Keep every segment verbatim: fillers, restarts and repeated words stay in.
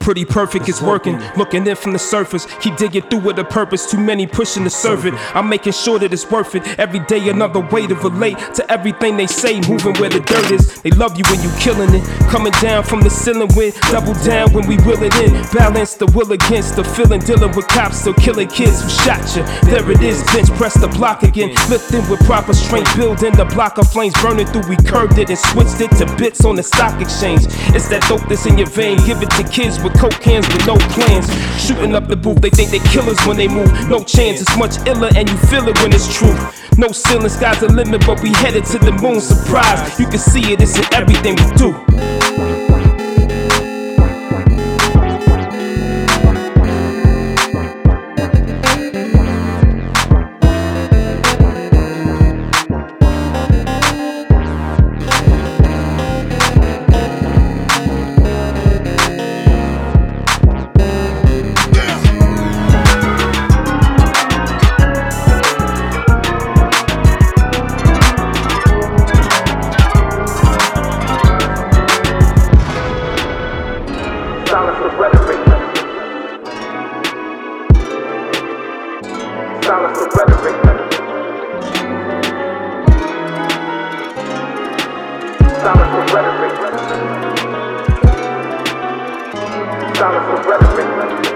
pretty perfect, it's working. Looking in from the surface, keep digging through with a purpose. Too many pushing to serve it. I'm making sure that it's worth it. Every day another way to relate to everything they say. Moving where the dirt is. They love you when you killing it. Coming down from the ceiling with double down when we will it in. Balance the will against the feeling. Dealing with cops still killing kids who shot you. There it is, bench press the block again. Lifting with proper strength, building the block of flames burning through. We curved it and switched it to bits on the stock exchange. It's that dope that's in your vein. Give it to kids with coke cans with no plans. Shooting up the booth, they think they killers when they move. No chance, it's much iller and you feel it when it's true. No ceiling, sky's the limit, but we headed to the moon. Surprise, you can see it, it's in everything we do. Silence the rhetoric. Silence the rhetoric. Silence the rhetoric. Silence the rhetoric.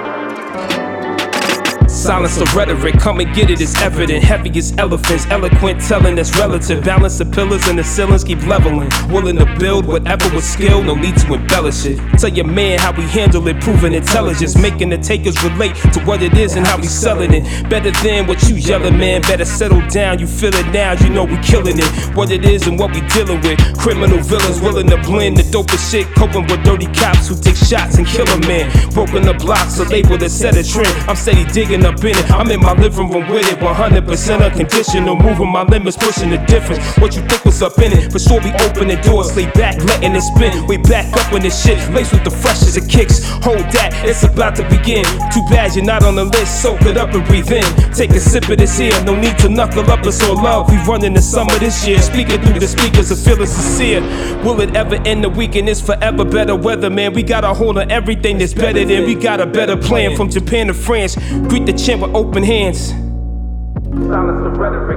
Silence the rhetoric, come and get it, it's evident. Heavy as elephants, eloquent, telling that's relative. Balance the pillars and the ceilings, keep leveling. Willing to build whatever with skill, no need to embellish it. Tell your man how we handle it, proving intelligence. Making the takers relate to what it is and how we selling it. Better than what you yelling, man, better settle down. You feel it now, you know we killing it. What it is and what we dealing with. Criminal villains willing to blend the dopest shit. Coping with dirty cops who take shots and kill a man. Broken the blocks, a label that set a trend. I'm steady digging up in it. I'm in my living room with it, one hundred percent unconditional. Moving my limits, pushing the difference. What you think was up in it? For sure we open the doors, lay back, letting it spin. We back up in this shit, laced with the fresh as it kicks. Hold that, it's about to begin. Too bad you're not on the list, soak it up and breathe in. Take a sip of this here, no need to knuckle up, it's all love. We running the summer this year, speaking through the speakers, a feeling sincere. Will it ever end the weekend? It's forever better weather, man. We got a hold on everything that's better than. We got a better plan from Japan to France. Greet the champ with open hands. Silence the rhetoric.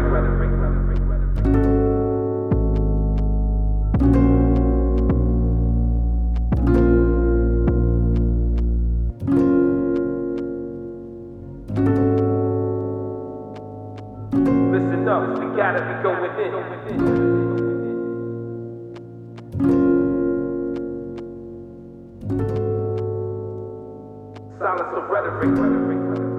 Listen up, we gotta be going within. Silence the rhetoric.